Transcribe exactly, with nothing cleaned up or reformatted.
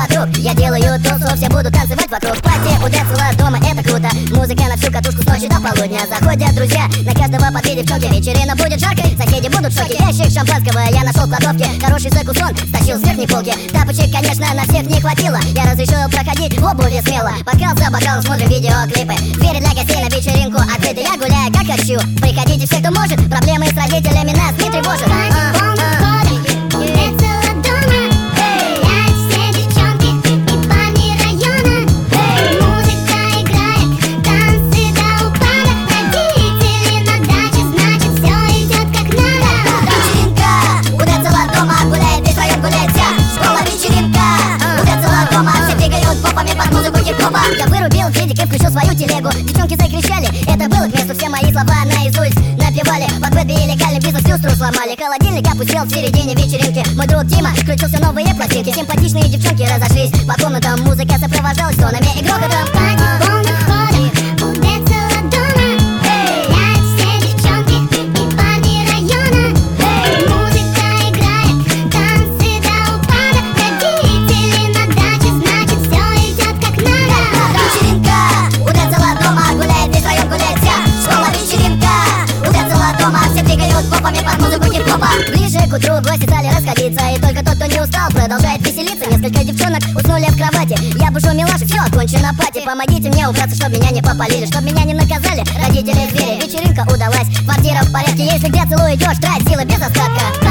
подруг. Я делаю тусу, все будут танцевать вокруг. Пати у Децела дома, это круто. Музыка на всю катушку с ночи до полудня. Заходят друзья, на каждого по две девчонки. Вечерина будет жаркой, соседи будут в шоке. Ящик шампанского я нашел в кладовке. Хороший закусон стащил с верхней полки. Тапочек, конечно, на всех не хватило. Я разрешил проходить в обуви смело. Бокал за бокалом смотрим видеоклипы. Двери для гостей на вечеринку открыты. Я гуляю как хочу. Приходите все, кто может. Проблемы с родителями нас не тревожат. Я вырубил дедик и включил свою телегу. Девчонки закричали, это было к месту. Все мои слова наизусть напевали. Под бэби и легальный бизнес люстру сломали. Холодильник опустел в середине вечеринки. Мой друг Дима включил все новые пластинки. Симпатичные девчонки разошлись по комнатам. Музыка сопровождалась тонами и грохотом. Ближе к утру гости стали расходиться. И только тот, кто не устал, продолжает веселиться. Несколько девчонок уснули в кровати. Я бушу милашек, все, окончено пати. Помогите мне убраться, чтоб меня не попалили, чтоб меня не наказали родители звери. Вечеринка удалась, квартира в порядке. Если где целую идешь, трать силы без остатка.